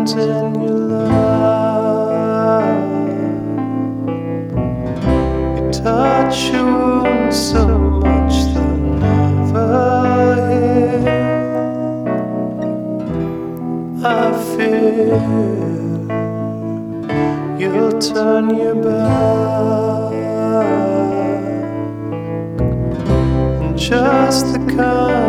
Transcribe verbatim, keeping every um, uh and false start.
in your love. You touch your wound so much they'll never heal. I fear you'll turn your back, and just the kind